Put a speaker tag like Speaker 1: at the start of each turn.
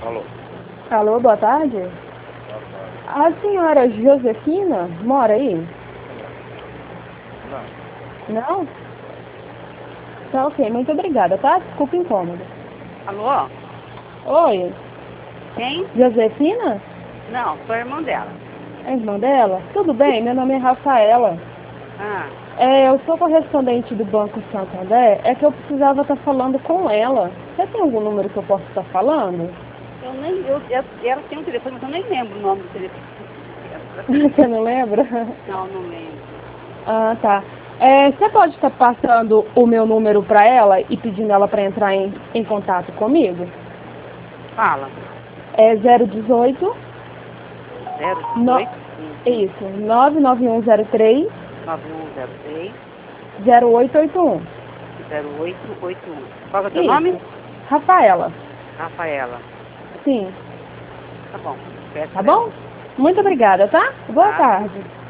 Speaker 1: Alô.
Speaker 2: Alô, boa tarde.
Speaker 1: Boa tarde.
Speaker 2: A senhora Josefina mora aí?
Speaker 1: Não.
Speaker 2: Não? Tá ok, muito obrigada, tá? Desculpa o incômodo.
Speaker 3: Alô?
Speaker 2: Oi,
Speaker 3: Quem?
Speaker 2: Josefina?
Speaker 3: Não, sou a irmã dela.
Speaker 2: É a irmã dela? Tudo bem, meu nome é Rafaela.
Speaker 3: Ah,
Speaker 2: Eu sou correspondente do Banco Santander, é que eu precisava estar falando com ela. Você tem algum número que eu possa estar falando?
Speaker 3: ela tem um telefone, mas eu nem lembro o nome do telefone.
Speaker 2: Você não lembra?
Speaker 3: Não, não lembro.
Speaker 2: Ah, tá. Você pode estar passando o meu número para ela e pedindo ela para entrar em contato comigo?
Speaker 3: Fala.
Speaker 2: É 018 no,
Speaker 3: 018
Speaker 2: isso, 99103
Speaker 3: 9106
Speaker 2: 0881.
Speaker 3: 0881. Qual é o teu
Speaker 2: Isso.
Speaker 3: nome?
Speaker 2: Rafaela.
Speaker 3: Rafaela.
Speaker 2: Sim.
Speaker 3: Tá bom. Peço
Speaker 2: Tá
Speaker 3: pra ela.
Speaker 2: bom? Muito obrigada, tá? Boa
Speaker 3: Tá.
Speaker 2: tarde.